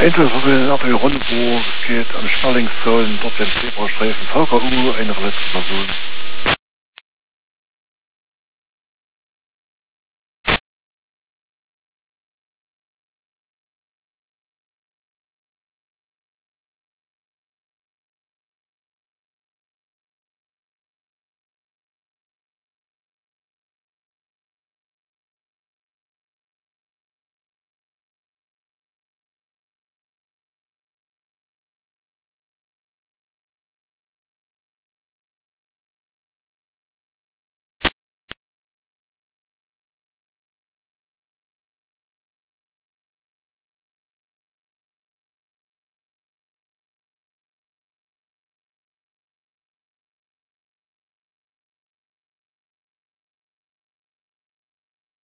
Einzelverwillen ab Rundenburg, es geht am Sperlingszonen, dort den Zebrastreifen VKU, eine verletzte Person.